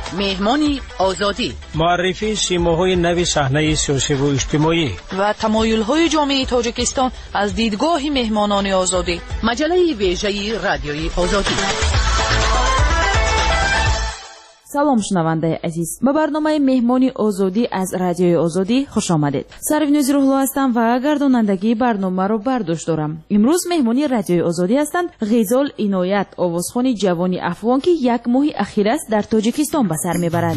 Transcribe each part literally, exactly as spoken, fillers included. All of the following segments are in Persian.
مهمانی آزادی، معرفی سیماهای نوی صحنه سیاسی و اجتماعی و تمایل‌های جامعه تاجیکستان از دیدگاه مهمانان آزادی. مجله ویژه رادیوی آزادی. سلام شنونده عزیز، به برنامه مهمانی آزادی از رادیوی آزادی خوش آمدید. سروینوز روحلو هستم و گردانندگی برنامه رو بر دوش دارم. امروز مهمانی رادیوی آزادی هستند غزال اینایت، آوازخوان جوانی افغان که یک ماه اخیر است در تاجیکستان به سر میبرد.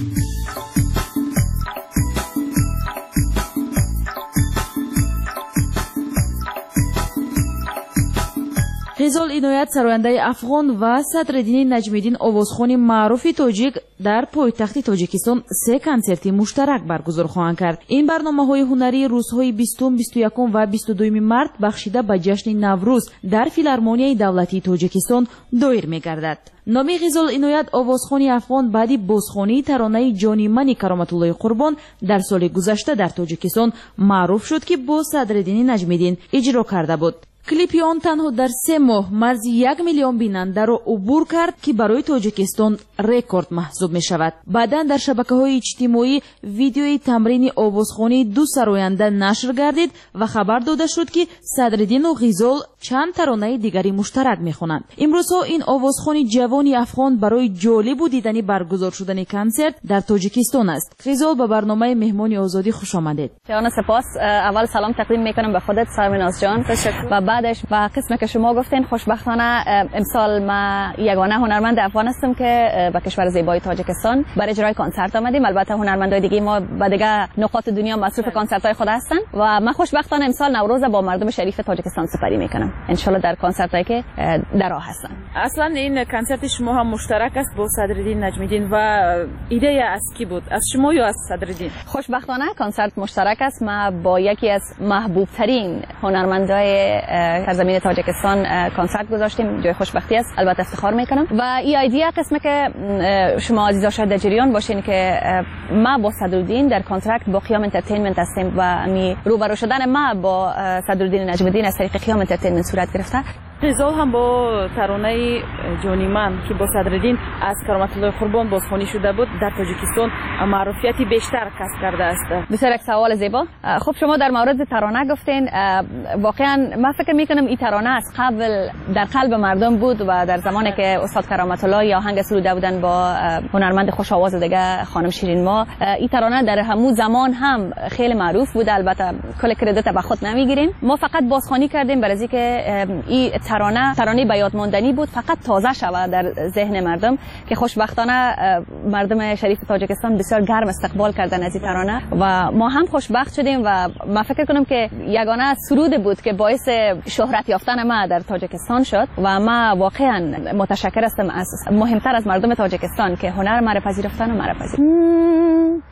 غزال اینایت سراینده افغان و صدرالدین نجمیدین آوازخوان معروف تاجیک در پایتخت تاجیکستان سه کنسرتی مشترک برگزار خواهند کرد. این برنامه‌های هنری روزهای بیستم، بیست و یکم و بیست و دوم مارس بخشیده به جشن نوروز در فیلارمونیای دولتی تاجیکستان دایر می‌گردد. نامی غزال اینایت آوازخوان افغان بعدی بازخوانی ترانه جانی منی کرامت الله قربان در سال گذشته در تاجیکستان معروف شد که با صدرالدین نجمیدین اجرا کرده بود. کلیپی آن تنها در سه ماه مرز یک میلیون بیننده را عبور کرد که برای تاجیکستان رکورد محسوب می شود. بعدا در شبکه‌های اجتماعی ویدیوی تمرین آوازخوانی دو سراینده نشر گردید و خبر داده شد که صدرالدین و غزال چند ترانه دیگری مشترک می خوانند. امروزها این آوازخوان جوانی افغان برای جالب و دیدنی برگزار شدن کنسرت در تاجیکستان است. غزال به برنامه مهمانی آزادی خوش آمدید. جان سپاس. اول سلام تقدیم میکنم به خودت سرمناز جان. و بعدش و قسمی که شما گفتین خوشبختانه امسال ما یگانه هنرمند افغان هستم که به کشور زیبای تاجیکستان برای اجرای کنسرت آمدیم. البته هنرمندای دیگه ما به دیگه نقاط دنیا مصروف کنسرت‌های خود هستن و من خوشبختانه امسال نوروز با مردم شریف تاجیکستان سپری میکنم. ان شاء الله در کنسرتایی که در راه هستن. اصلا این کنسرت شما هم مشترک است با صدرالدین نجمیدین و ایده از کی بود؟ از شما یا از صدرالدین؟ خوشبختانه کنسرت مشترک است. ما با یکی از محبوب ترین هنرمندای سرزمین تاجیکستان کنسرت گذاشتیم. جای خوشبختی است. البته افتخار میکنم و این ایده قسمه که شما عزیزا شاید در جریان باشین که ما با صدرالدین در کانترکت با خیام انترتینمنت هستیم و می روبرو شدن ما با صدرالدین نجمیدین از طریق خیام انترتینمنت صورت گرفته. غزال هم با ترانه جانی من که با صدرالدین از کرامت الله قربان بازخوانی شده بود در تاجیکستان معروفیتی بیشتر کسب کرده است. بسیار یک سوال زیبا. خب شما در مورد ترانه گفتین. واقعا من فکر میکنم این ترانه از قبل در قلب مردم بود و در زمانی که استاد کرامت الله یا آهنگ سروده بودن با هنرمند خوش آواز دیگه خانم شیرین ما، این ترانه در همون زمان هم خیلی معروف بود. البته کل کردیت به خود نمیگیریم. ما فقط بازخوانی کردیم برای اینکه این ترانه ترانه به یاد ماندنی بود، فقط تازه شود در ذهن مردم که خوشبختانه مردم شریف تاجیکستان بسیار گرم استقبال کردن از این ترانه و ما هم خوشبخت شدیم و من فکر کنم که یگانه سرود بود که باعث شهرت یافتن ما در تاجیکستان شد و ما واقعا متشکر هستم از مهمتر از مردم تاجیکستان که هنر ما را پذیرفتن و ما را پذیرفتن.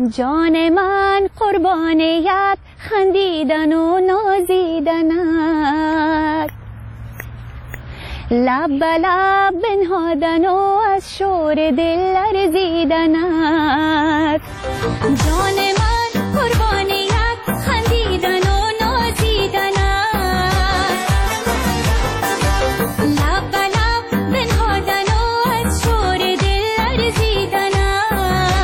جان من قربانیت خندیدن و نازیدنت، لب به لب بنهادن و از شور دل لرزیدنت. جان من قربانیت خندیدن و نازیدنت، لب به لب بنهادن و از شور دل لرزیدنت.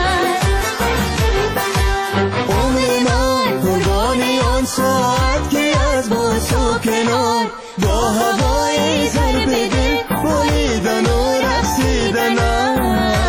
عمر من قربانی آن ساعت که از با تو کنار با هوای ضرب دل بریدن و رقصیدنم.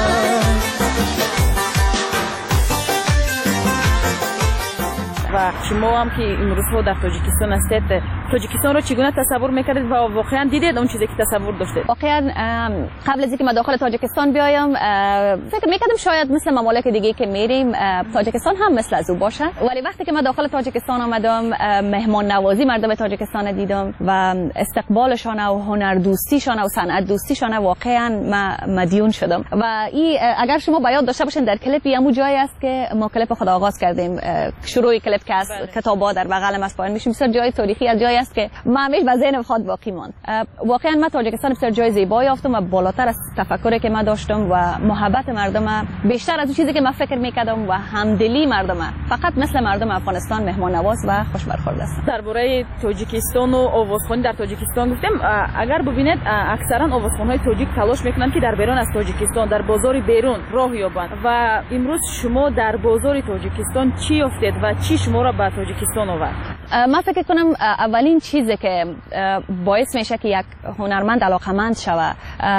و شما هم که امروزها در تاجیکستان هستید، تاجیکستان رو چگونه تصور میکردید و واقعا دیدید اون چیزی که تصور داشتید؟ واقعا قبل از اینکه من داخل تاجیکستان بیایم فکر میکردم شاید مثل ممالک دیگه که میریم تاجیکستان هم مثل از او باشه، ولی وقتی که من داخل تاجیکستان آمدم مهمان نوازی مردم تاجیکستان دیدم و استقبالشان و هنر دوستیشان و صنعت دوستیشان واقعا مدیون شدم. و این اگر شما بیاد داشته باشین در کلیپی همون جایی است که ما کلیپ خود آغاز کردیم، شروع کلیپ که از کتابا در بغل ما پایین میشیم، بسیار جای تاریخی از جای است که من همیشه به ذهن خود باقی ماند. واقعا من تاجیکستان بسیار جای زیبایی یافتم و بالاتر از تفکری که من داشتم و محبت مردم بیشتر از اون چیزی که من فکر میکردم و همدلی مردم، فقط مثل مردم افغانستان مهمان نواز و خوش برخورد است. درباره تاجیکستان و آوازخوانی در تاجیکستان گفتم، اگر ببینید اکثرا آوازخوان‌های تاجیک تلاش میکنند که در بیرون از تاجیکستان در بازار بیرون راه یابند و امروز شما در بازار تاجیکستان چی افتید و چی شما را به تاجیکستان آورد؟ من فکر کنم اولین چیزی که باعث میشه که یک هنرمند علاقمند شود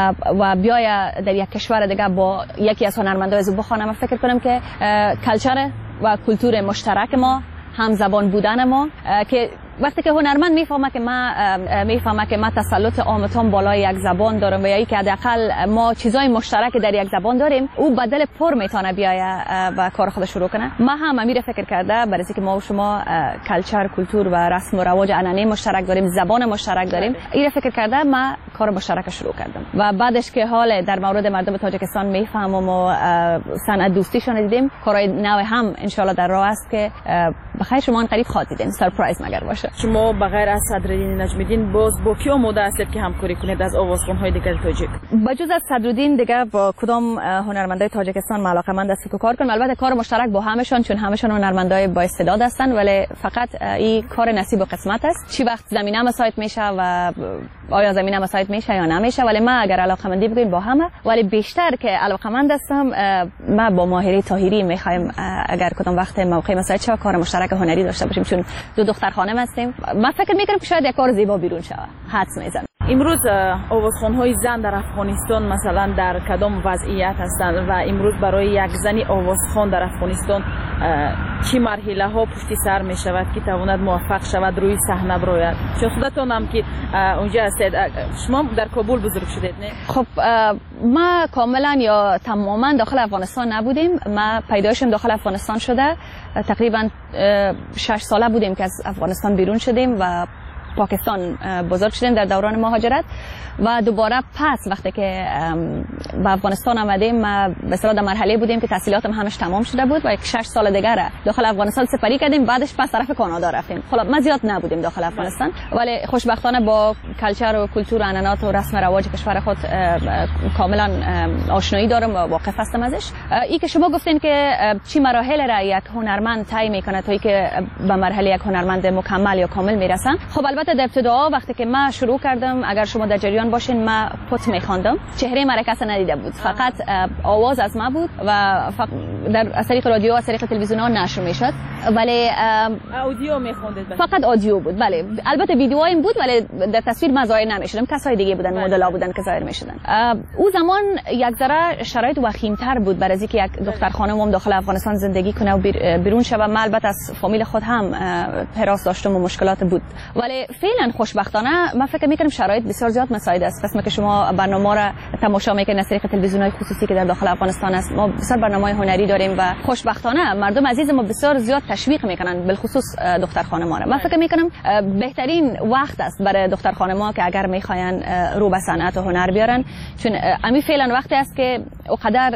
و بیاید در یک کشور دیگه با یکی از هنرمندای زو بخوانه، من فکر کنم که کلچر و کلتور مشترک ما، هم زبان بودن ما، که وقتی که هنرمند میفهمه که ما میفهمه که ما تسلط عامتان بالای یک زبان دارم و یا که حداقل ما چیزای مشترک در یک زبان داریم، او بدل پر میتونه بیاید و کار خودش شروع کنه. ما هم امیر فکر کرده برای اینکه ما و شما کلچر، کلتور و رسم و رواج عنعنه مشترک داریم، زبان مشترک داریم، این فکر کرده ما کار مشترک شروع کردم و بعدش که حال در مورد مردم تاجیکستان میفهمم و صنعت دوستیشون دیدیم، کارهای نو هم ان شاء الله در راه است که بخیر شما قریب خاطیدین سرپرایز مگر باشه. شما بغیر از صدرالدین نجمیدین باز با کی آماده هستید که همکاری کنید از آوازخوان‌های دیگر تاجیک؟ بجز از صدرالدین دیگه با کدام هنرمندای تاجیکستان علاقه‌مند است که کار کنم. البته کار مشترک با همشون، چون همشون هنرمندای با استعداد هستن، ولی فقط این کار نصیب و قسمت است. چی وقت زمینه مساعد میشه و آیا زمینه مساعد میشه یا نمیشه، ولی ما اگر علاقه‌مندی بگیم با همه، ولی بیشتر که علاقه‌مند هستم ما با ماهره طاهری میخوایم اگر کدام وقت موقع مساعد شه کار مشترک هنری داشته باشیم، چون دو دختر خانم هستیم. من فکر میکنم که شاید یک کار زیبا بیرون شود. حدس میزنم. امروز آوازخوان‌های زن در افغانستان مثلا در کدام وضعیت هستند و امروز برای یک زنی آوازخوان در افغانستان چه مرحله ها پشت سر می شود که تواند موفق شود روی صحنه براید؟ چون خودتون هم که اونجا هستید، شما در کابل بزرگ شدید نه؟ خب ما کاملا یا تماما داخل افغانستان نبودیم. ما پیدایشم داخل افغانستان شده، تقریبا شش ساله بودیم که از افغانستان بیرون شدیم و پاکستان بزرگ شدیم در دوران مهاجرت و دوباره پس وقتی که به افغانستان آمدیم ما به اصطلاح در مرحله بودیم که تحصیلاتم همش تمام شده بود و یک شش سال دیگه داخل افغانستان سپری کردیم، بعدش پس طرف کانادا رفتیم. خب ما زیاد نبودیم داخل افغانستان، ولی خوشبختانه با کلچر و کلتور و عنعنات و رسم و رواج کشور خود کاملا آشنایی دارم و واقف هستم ازش. این که شما گفتین که چی مراحل را یک هنرمند طی میکنه تا اینکه به مرحله یک هنرمند مکمل یا کامل میرسن، خب البته در ابتدا وقتی که من شروع کردم، اگر شما در جریان باشین، من پت میخواندم، چهره مرا کسی ندیده بود، فقط آواز از ما بود و در از طریق رادیو از طریق تلویزیون ها نشر میشد، ولی اودیو میخوندید؟ فقط آدیو بود. بله البته ویدیوهایم بود ولی در تصویر من ظاهر نمیشدم، کسای دیگه بودن، مدل‌ها بودن که ظاهر میشدن. او زمان یک ذره شرایط وخیم‌تر بود برای اینکه یک دختر خانم داخل افغانستان زندگی کنه و بیرون شه. من البته از فامیل خود هم حراس داشتم و مشکلات بود، ولی فعلا خوشبختانه من فکر میکنم شرایط بسیار زیاد مساعد است. قسمی که شما برنامه را تماشا میکنید از طریق تلویزیون‌های خصوصی که در داخل افغانستان است، ما بسیار برنامه‌های هنری داریم و خوشبختانه مردم عزیز ما بسیار زیاد تشویق میکنن، بالخصوص دختر خانم‌ها را. من فکر میکنم بهترین وقت است برای دختر خانم‌ها که اگر میخواین رو به صنعت و هنر بیارن، چون امی فعلا وقتی است که اونقدر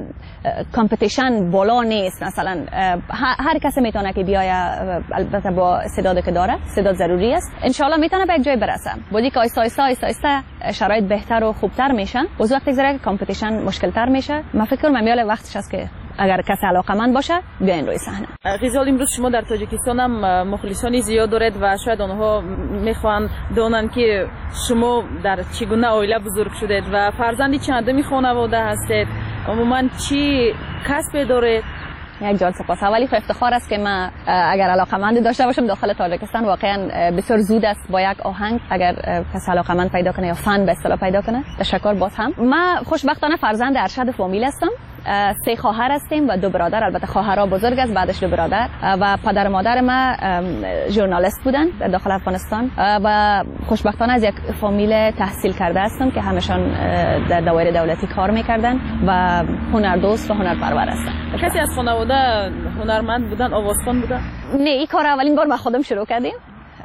کامپتیشن بالا نیست. مثلا هر کسی میتونه که بیاید، البته با استعدادی که داره، استعداد ضروری است، ان شاء الله میتونه به یک جای برسه. بودی که آیسته آیسته آیسته آیسته شرایط بهتر و خوبتر میشن، وقتی وقتی زره کامپتیشن مشکلتر میشه، من فکر کنم میال وقتش است که اگر کسی علاقمند باشه بیاین روی صحنه. غزال، امروز شما در تاجیکستان هم مخلصانی زیاد دارید و شاید آنها میخوان دونن که شما در چگونه عائله بزرگ شدید و فرزندی چندمی خانواده هستید، عموما چی کسب دارید؟ یک جان سپاس. اولی خو افتخار است که من اگر علاقمند داشته باشم داخل تاجیکستان، واقعا بسیار زود است با یک آهنگ اگر کس علاقمند پیدا کنه یا فن به اصطلاح پیدا کنه. تشکر باز هم. من خوشبختانه فرزند ارشد فامیل هستم. سه خواهر هستیم و دو برادر، البته خواهرها بزرگ است، بعدش دو برادر، و پدر مادر ما ژورنالیست بودن در داخل افغانستان و خوشبختانه از یک فامیل تحصیل کرده هستم که همشان در دایره دولتی کار میکردن و هنردوست و هنرپرور هستن. کسی از خانواده هنرمند بودن، آوازخوان بودن؟ نه، این کار اولین بار با خودم شروع کردیم.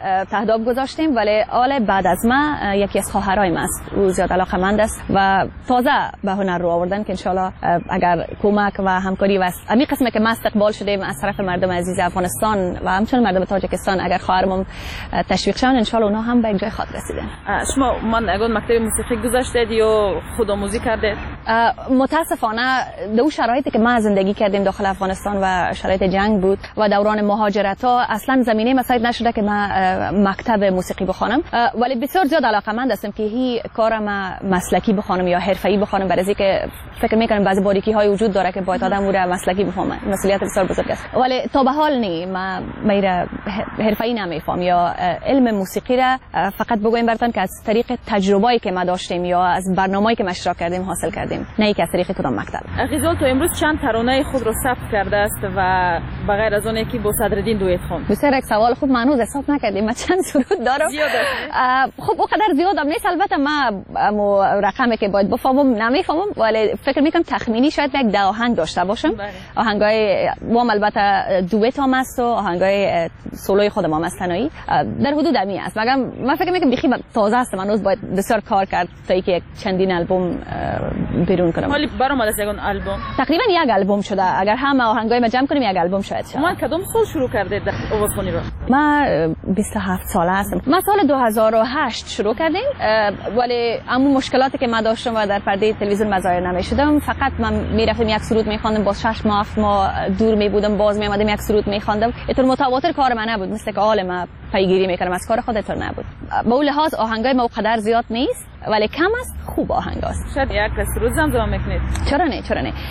تهداب گذاشتیم، ولی آل بعد از ما یکی از خواهرای ما است، او زیاد علاقه‌مند است و تازه به هنر رو آوردن که انشالله اگر کمک و همکاری و امی قسمه که ما استقبال شدیم از طرف مردم عزیز افغانستان و همچنین مردم تاجیکستان، اگر خواهرمون تشویق شون انشالله اونها هم به یک جای خاط رسیدن. شما من اگر مکتب موسیقی گذاشتید یا خود آموزی کردید؟ متاسفانه دو شرایطی که ما زندگی کردیم داخل افغانستان و شرایط جنگ بود و دوران مهاجرت ها اصلا زمینه مساعد نشده که ما مکتب موسیقی بخوانم، ولی بسیار زیاد علاقه‌مند هستم که هی کارم مسلکی بخوانم یا حرفه‌ای بخوانم، برای اینکه فکر میکنم بعضی باریکی های وجود داره که باید آدم او را مسلکی بفهمه، مسئولیت بسیار بزرگ است، ولی تا به حال نی ما میره حرفه‌ای نمیفهم یا علم موسیقی را فقط بگویم براتون که از طریق تجربه‌ای که ما داشتیم یا از برنامه‌ای که ما اشتراک کردیم حاصل کردیم، نه که از طریق کدام مکتب. غزال تو امروز چند ترانه خود رو ثبت کرده است و بغیر از اون که با صدرالدین دویت خوند؟ بسیار یک سوال خوب، من هنوز حساب نکردیم من چند سرود دارم. زیاد است. خب اونقدر زیادم نیست، البته ما مو رقمی که باید بفهمم نمیفهمم، ولی فکر میکنم تخمینی شاید یک ده آهنگ داشته باشم. آهنگای وام البته دویت هم است و آهنگای سولوی خودم هم است تنهایی، در حدود امی است، مگر من فکر میکنم بیخی تازه است، من هنوز باید بسیار کار کرد تا اینکه یک چندین البوم بیرون کنم. ولی برام از یگان البوم تقریبا یک البوم شده، اگر همه آهنگای ما جمع کنیم یک البوم شاید شه. من کدام سال شروع کردید آوازخوانی رو؟ ما بیست و هفت ساله هستم. ما سال دو هزار و هشت شروع کردیم، ولی اما مشکلاتی که ما داشتم و در پرده تلویزیون مظاهر نمیشدم، فقط من میرفتم یک سرود میخواندم، باز شش ماه هفت ماه دور میبودم، باز میامدم یک سرود میخواندم. اینطور متواتر کار من نبود، مثل که حال ما پیگیری میکنم از کار خود، اینطور نبود. به اون لحاظ آهنگای ما قدر زیاد نیست، ولی کم است، خوب آهنگ است. شاید یک سرود زمزمه میکنید؟ چرا نه چرا نه.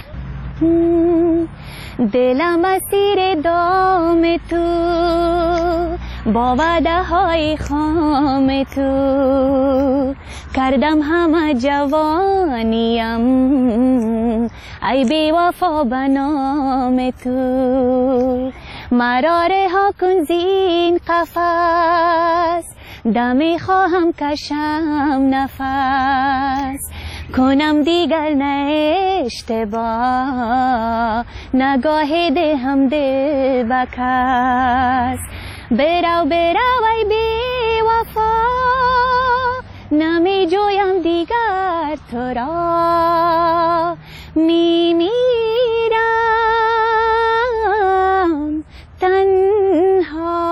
دلم اسیر دام تو، با وعده های خام تو، کردم همه جوانیم ای بی وفا به نام تو، مرا رها کن زین قفس، دمی خواهم کشم نفس، کنم دیگر نه اشتباه، نگاه ده هم دل بکس، برو برو ای بی وفا، نمی جویم دیگر تو را، می میرم تنها.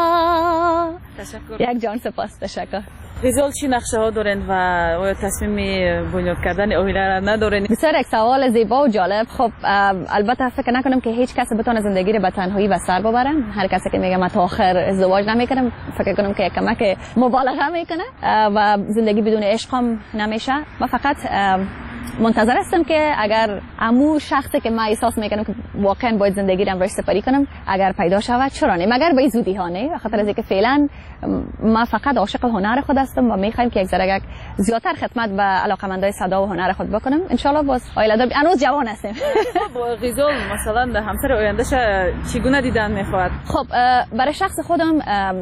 تشکر. یک جان سپاس. تشکر. غزال چی نقشه ها دارین و آیا تصمیم بنیاد کردن اوهیله را ندارین؟ بسیار یک سوال زیبا و جالب. خب البته فکر نکنم که هیچ کس بتونه زندگی رو به تنهایی و سر ببره. هر کسی که میگه من تا آخر ازدواج نمیکنم، فکر کنم که یک کمک مبالغه میکنه و زندگی بدون عشق هم نمیشه. من فقط منتظر هستم که اگر امو شخصی که من احساس میکنم که واقعا باید زندگی رو امروز سپری کنم اگر پیدا شود، چرا نه، مگر به زودی ها نه، بخاطر از اینکه فعلا ما فقط عاشق هنر خود هستم و میخوایم که یک ذره یک زیادتر خدمت به علاقمندای صدا و هنر خود بکنم. ان شاء الله باز آیله دار هنوز جوان هستیم. خب غزال مثلا همسر آیندهش چگونه دیدن میخواد؟ خب برای شخص خودم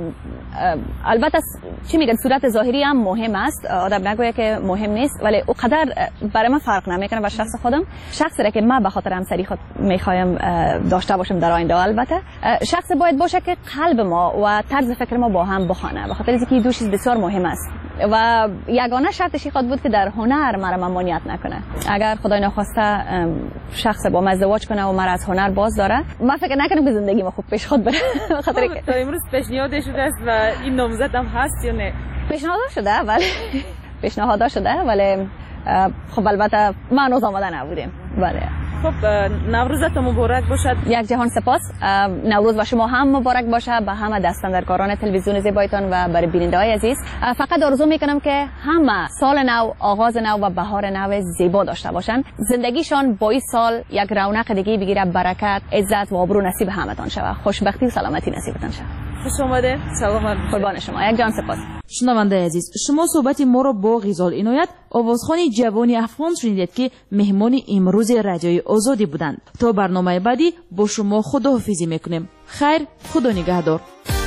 البته چی میگن صورت ظاهری هم مهم است، آدم نگوید که مهم نیست، ولی اونقدر برای من فرق نمیکنه. با شخص خودم، شخصی را که من به خاطر همسری خود میخوایم داشته باشم در آینده، البته شخص باید باشه که قلب ما و طرز فکر ما با هم بخونه، به خاطر اینکه دو چیز بسیار مهم است و یگانه شرطش این بود که در هنر مرا ممانعت نکنه. اگر خدای نخواسته شخص با من ازدواج کنه و مرا از هنر باز داره، من فکر نکنم که زندگی ما خوب پیش خود بره. خاطر که تا امروز پیشنهاد شده است و این نامزد هم هست یا نه؟ پیشنهاد شده ولی پیشنهاد شده ولی خب البته ما هنوز آماده نبودیم. بله. خب نوروزتون مبارک باشد. یک جهان سپاس. نوروز و شما هم مبارک باشه، به همه دستاندرکاران تلویزیون زیبایتان و برای بیننده‌های عزیز. فقط آرزو میکنم که همه سال نو، آغاز نو و بهار نو زیبا داشته باشن، زندگیشان با این سال یک رونق دیگه بگیره، برکت، عزت و آبرو نصیب همتان شود، خوشبختی و سلامتی نصیبتان شود. خوش آمده. سلام. قربان شما. یک جان سپاس. شنونده عزیز، شما صحبت ما را با غزال عنایت، آوازخوان جوانی افغان شنیدید که مهمان امروز رادیوی آزادی بودند. تا برنامه بعدی با شما خداحافظی میکنیم. خیر، خدا نگهدار.